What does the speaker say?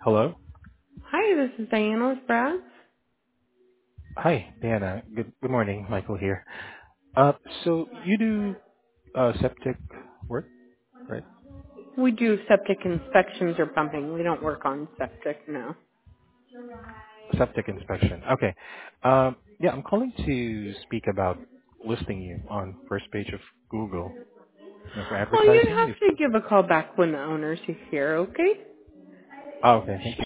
Hello. Hi, this is Diana with Brad. Hi, Diana. Good morning. Michael here. So you do septic work, right? We do septic inspections or pumping. We don't work on septic, no. Septic inspection. Okay. Yeah, I'm calling to speak about listing you on first page of Google, for Well, you'd advertising. have to give a call back when the owners are here, okay? Oh, okay. Thank you.